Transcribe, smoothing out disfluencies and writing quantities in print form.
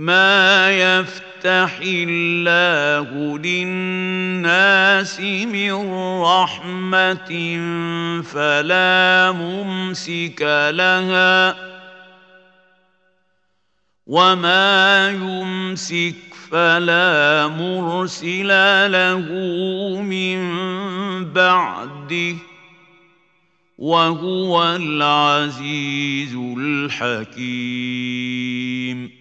ما يفتح الله للناس من رحمة فلا ممسك لها وما يمسك فلا مرسل له من بعده وهو العزيز الحكيم.